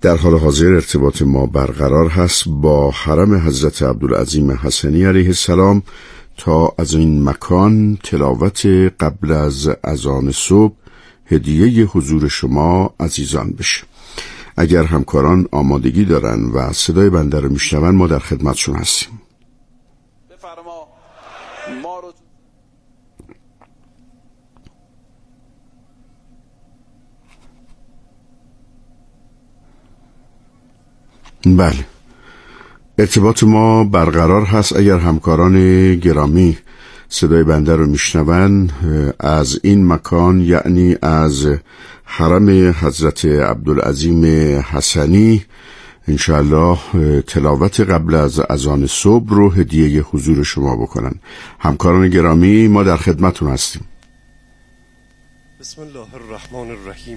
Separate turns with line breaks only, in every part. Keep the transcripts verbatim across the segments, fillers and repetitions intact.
در حال حاضر ارتباط ما برقرار هست با حرم حضرت عبدالعظیم حسنی علیه السلام تا از این مکان تلاوت قبل از اذان صبح هدیه حضور شما عزیزان بشه. اگر همکاران آمادگی دارن و صدای بنده رو میشنون ما در خدمتشون هستیم.
بفرما ما رو
بله، ارتباط ما برقرار هست. اگر همکاران گرامی صدای بنده رو میشنون از این مکان، یعنی از حرم حضرت عبدالعظیم حسنی، انشاءالله تلاوت قبل از اذان صبح رو هدیه حضور شما بکنن. همکاران گرامی ما در خدمتون هستیم.
بسم الله الرحمن الرحیم.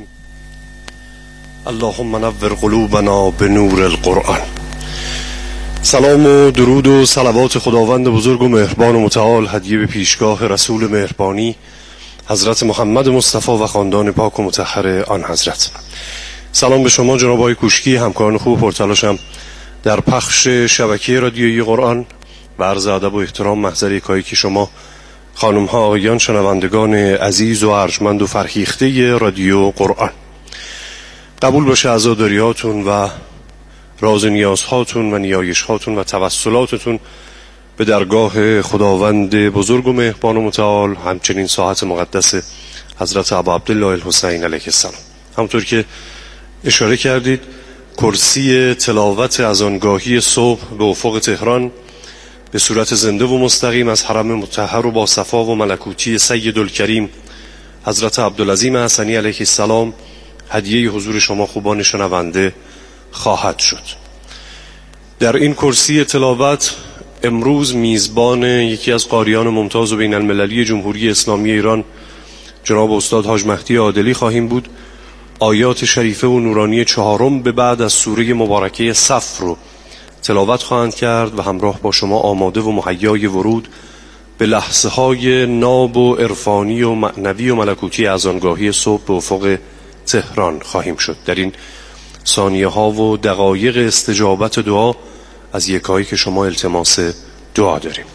اللهم نور قلوبنا به نور القرآن. سلام و درود و صلوات خداوند بزرگ و مهربان و متعال هدیه به پیشگاه رسول مهربانی حضرت محمد مصطفی و خاندان پاک و مطهر آن حضرت. سلام به شما جناب آقای کوشکی، همکاران خوب پرتلاشم در پخش شبکه رادیویی قرآن و عرض ادب و احترام محضر یکایی که شما خانم ها آقایان شنوندگان عزیز و ارجمند و فرهیخته رادیو قرآن. قبول باشه عزاداری هاتون و راز نیاز هاتون و نیایش هاتون و توسلاتتون به درگاه خداوند بزرگ و مهربان و متعال، همچنین ساحت مقدس حضرت ابا عبدالله الحسین علیه السلام. همونطور که اشاره کردید، کرسی تلاوت اذانگاهی صبح به افق تهران به صورت زنده و مستقیم از حرم مطهر و با صفا و ملکوتی سیدالکریم حضرت عبدالعظیم حسنی علیه السلام هدیه حضور شما خوبان شنونده خواهد شد. در این کرسی تلاوت امروز میزبان یکی از قاریان ممتاز و بین المللی جمهوری اسلامی ایران جناب استاد حاج مهدی عادلی خواهیم بود. آیات شریفه و نورانی چهارم به بعد از سوره مبارکه صف رو تلاوت خواهند کرد و همراه با شما آماده و مهیای ورود به لحظه های ناب و عرفانی و معنوی و ملکوتی اذانگاهی صبح به افق تهران خواهیم شد. در این ثانیه ها و دقایق استجابت دعا از یکایی که شما التماس دعا داریم.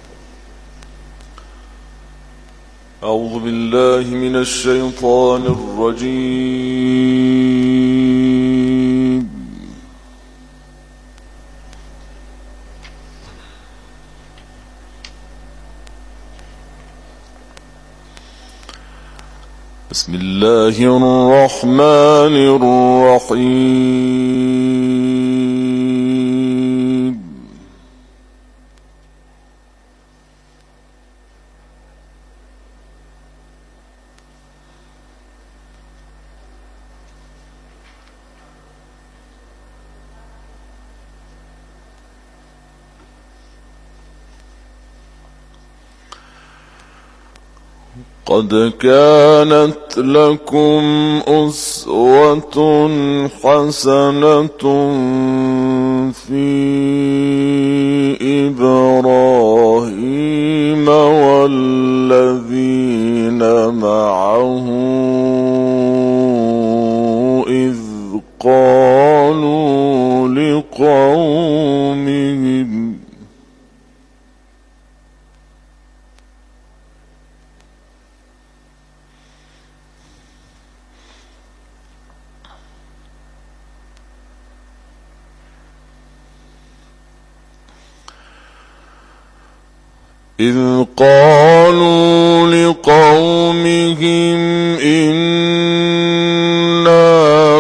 اعوذ بالله من الشیطان الرجیم. بسم الله الرحمن الرحیم. قد كانت لكم أسوة حسنة في إبراهيم والذين معه إذ قالوا لقومهم إذ قالوا لقومهم إنا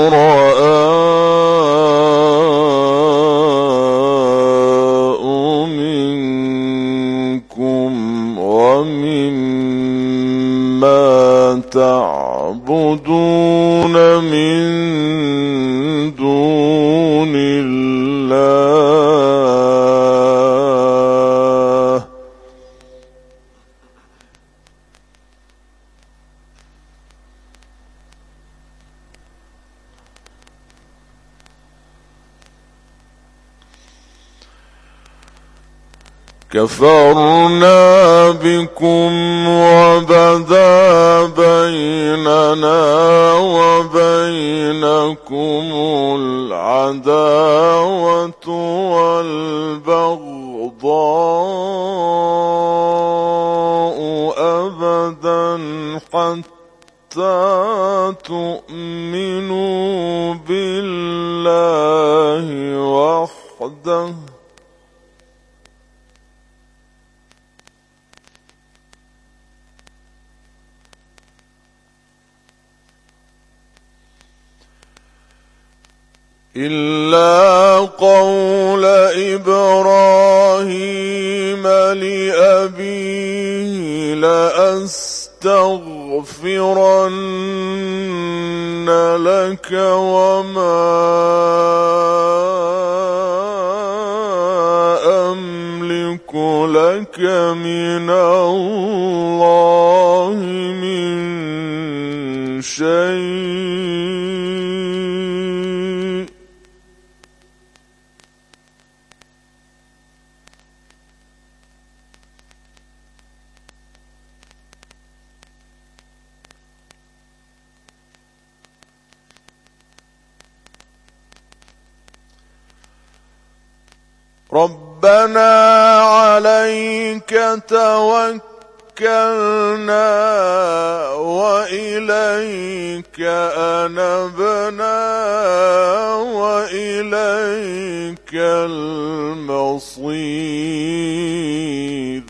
براء منكم ومما تعبدون من دون الله كفرنا بكم وبدا بيننا وبينكم العداوة والبغضاء أبدا حتى تؤمنوا بالله وحده إلا قول إبراهيم لأبيه لأستغفرن لك وما أملك لك من الله من شيء ربنا عليك توكلنا وإليك أنبنا وإليك المصير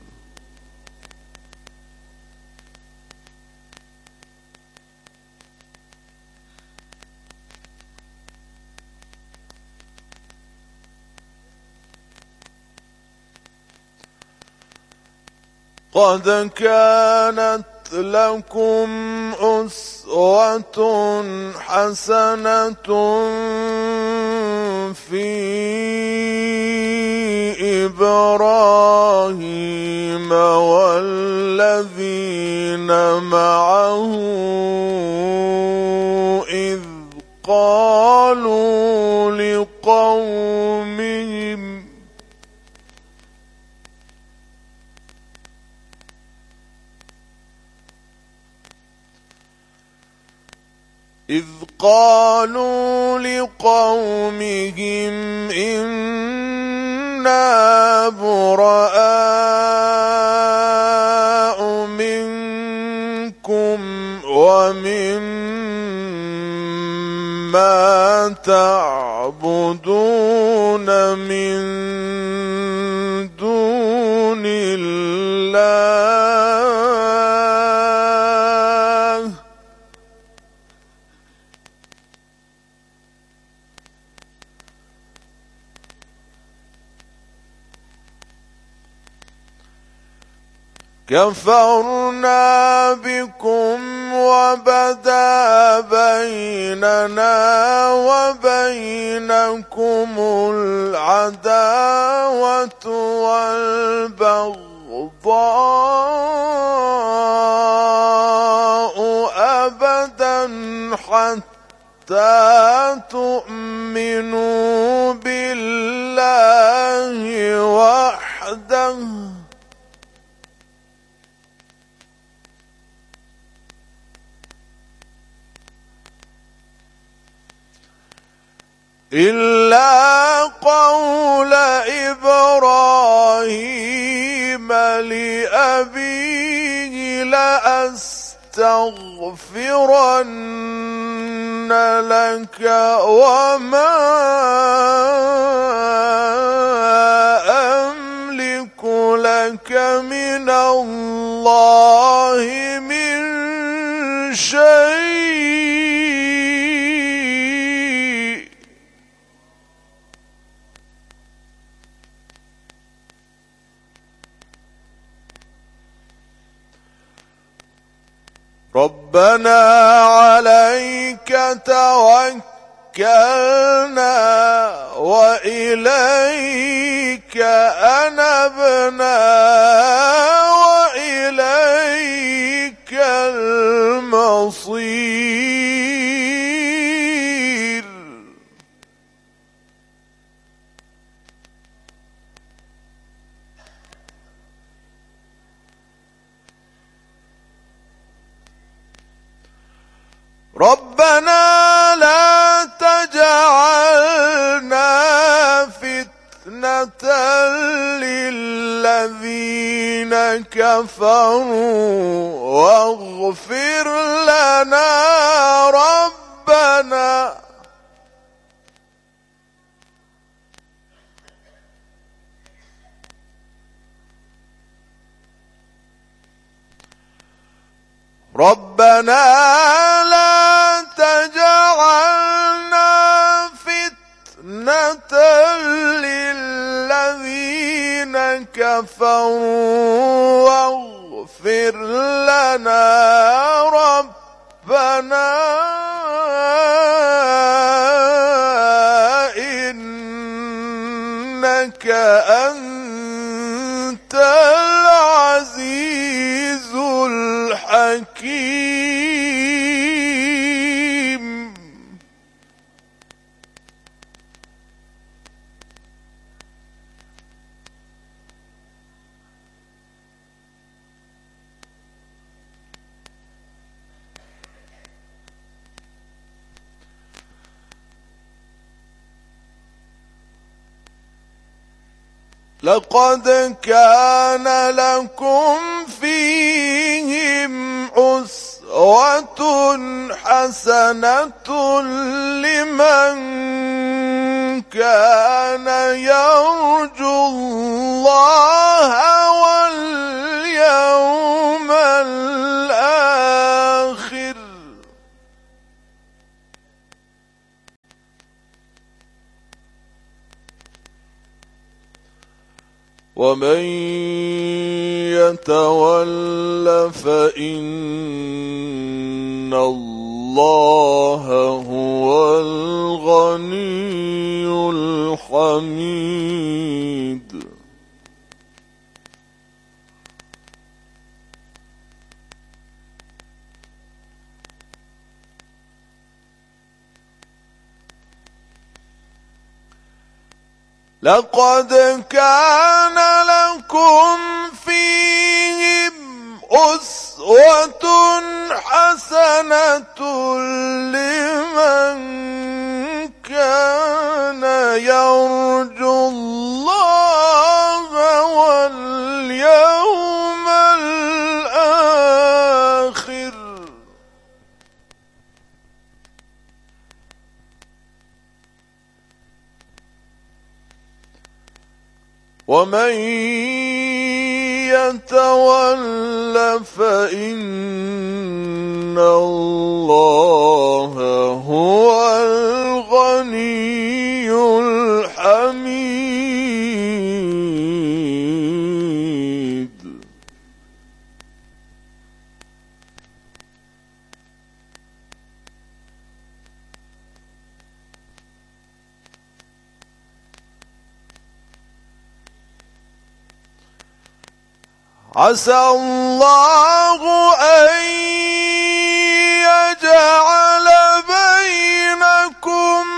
قد كانت لكم أسوة حسنة في إبراهيم والذين معه إذ قالوا لقومهم إذ قالوا لقومهم إنا براء منكم ومما تعبدون من دون الله كفرنا بكم وبدا بيننا وبينكم العداوة والبغضاء أبدا حتى تؤمنوا بالله وحده إلا قول إبراهيم لأبيه لأستغفرن لك وما أملك لك من الله من شيء ربنا عليك توكلنا وإليك أنبنا وإليك المصير للذين كفروا واغفر لنا ربنا ربنا لا تجعلنا فتنة للذين كفروا واغفر لنا ربنا إنك أنت العزيز الحكيم. لقد كان لكم فيهم أسوة حسنة لمن كان يرجو الله واليوم الآخر ومن يتول فإن الله هو الغني الحميد. لقد كان لكم فيهم أسوة حسنة لمن كان يرجو الله واليوم الآخر ومن يتول فإن الله هو الغني الحميد. عسى الله أن يجعل بينكم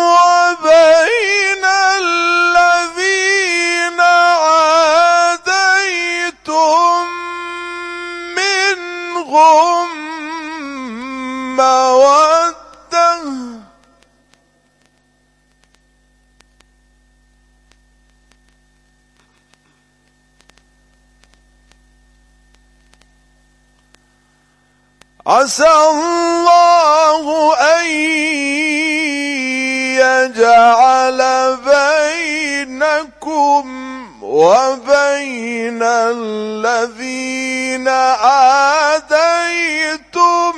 وبين الذين عاديتم منهم مودة عسى الله أن يجعل بينكم وبين الذين عاديتم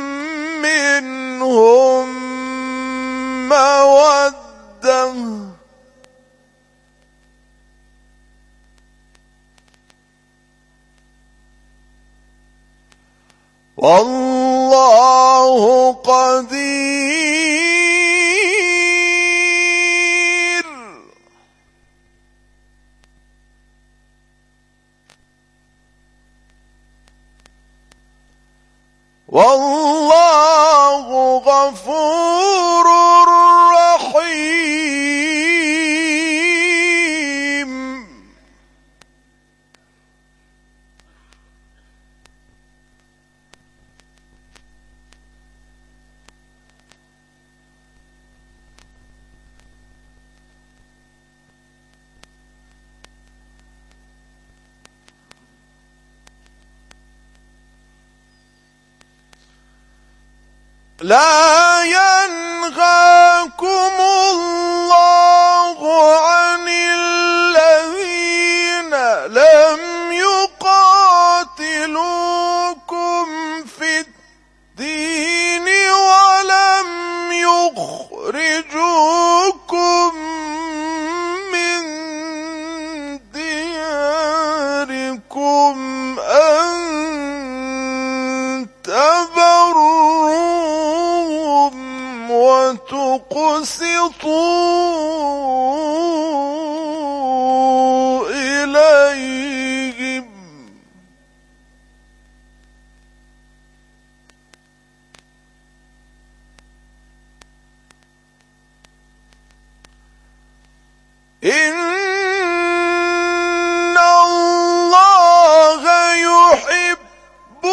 منهم مودة والله قدير والله غفور رحيم. لا ينهاكم الله عن الذين لم يقاتلوكم في الدين ولم يخرجوكم من دياركم أن تبروهم وتقسطوا إليهم إن الله يحب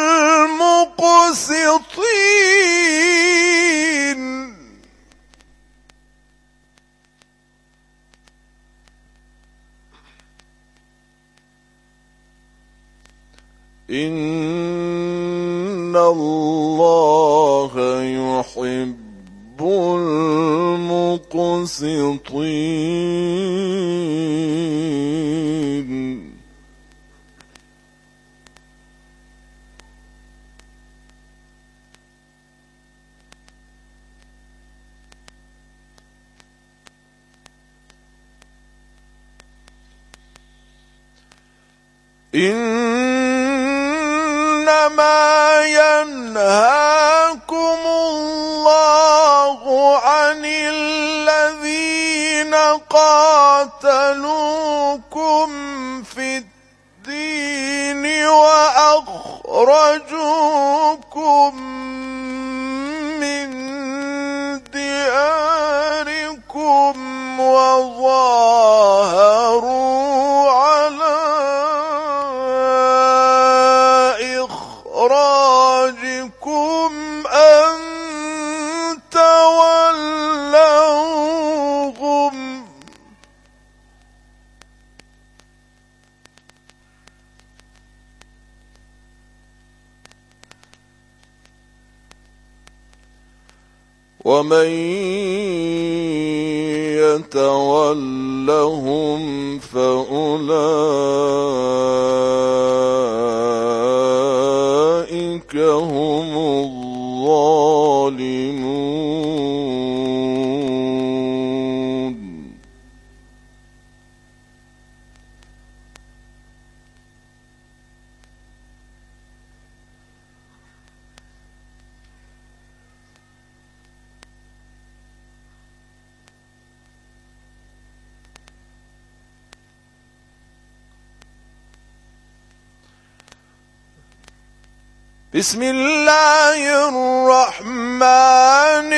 المقسطين إن الله يحب المقسطين إنما ينهاكم الله عن الذين قاتلوكم في الدين وأخرجوكم من دياركم وظاهروا على إخراجكم أن تولوهم ومن يتولهم فأولئك هم الظالمون بسم الله الرحمن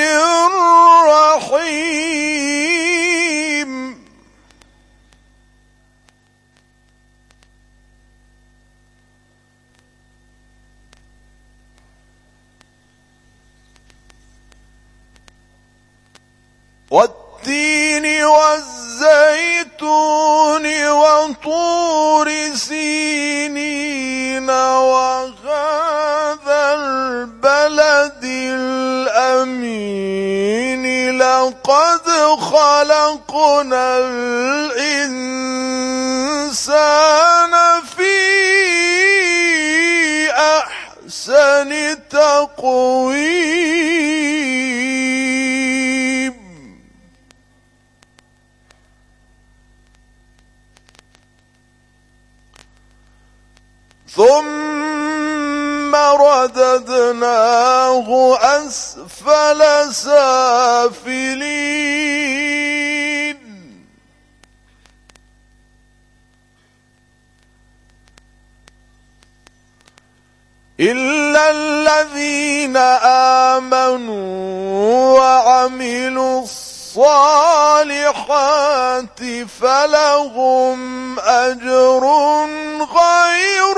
الرحيم والتين والزيتون وطور سينين وهذا البلد الأمين لقد خلقنا الإنسان في أحسن تقويم ثم رددناه أسفل سافلين إلا الذين آمنوا وعملوا الصالحات فلهم أجر غير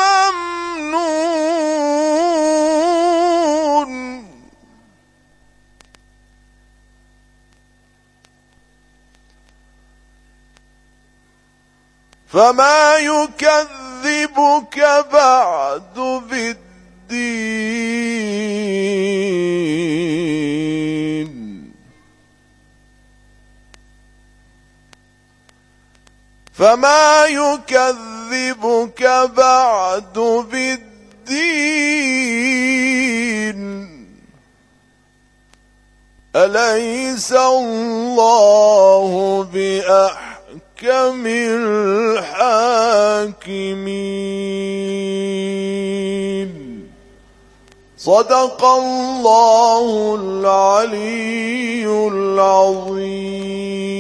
ممنون فما يكذبك بعد بالدين فما يكذبك بعد بالدين أليس الله بأحكم الحاكمين صدق الله العلي العظيم.